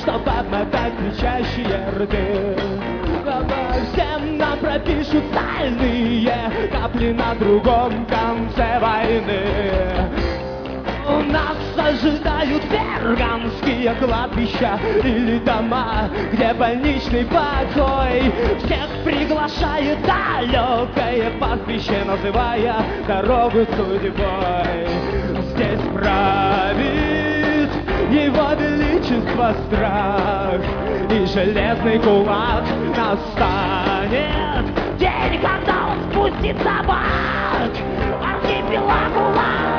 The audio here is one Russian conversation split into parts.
чтоб обмотать кричащие рты. Всем нам пропишут сальные капли на другом конце войны. У нас ожидают ферганские кладбища или дома, где больничный покой. Всех приглашает далекое пастбище, называя дорогу судьбой. Здесь правит его величество страх, и железный кулак настанет день, когда он спустит собак. Архипелаг ГУЛАГ.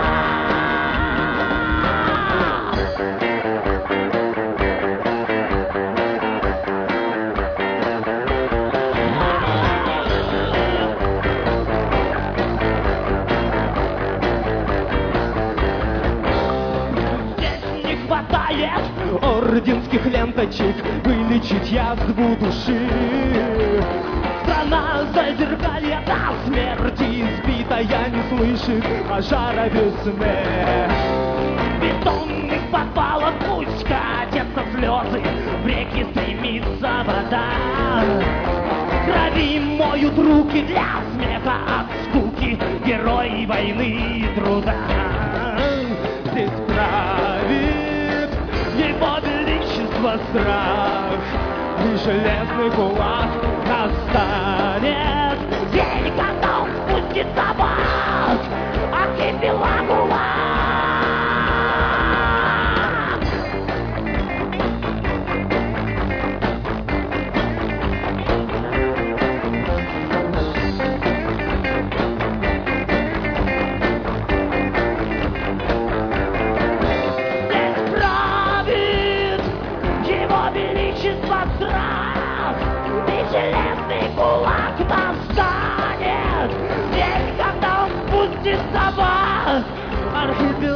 Орденских ленточек вылечить язву души. Страна зазеркалья до смерти избитая не слышит пожара весны. В бетонных подвалах пусть катятся слезы, в реки стремится вода. Крови моют руки для смеха от скуки герои войны и труда. Здесь правит его величество страх, и железный кулак настанет день, когда он спустит собак. Архипелаг ГУЛАГ. Железный кулак настанет день, когда он спустит собак. Архипелаг.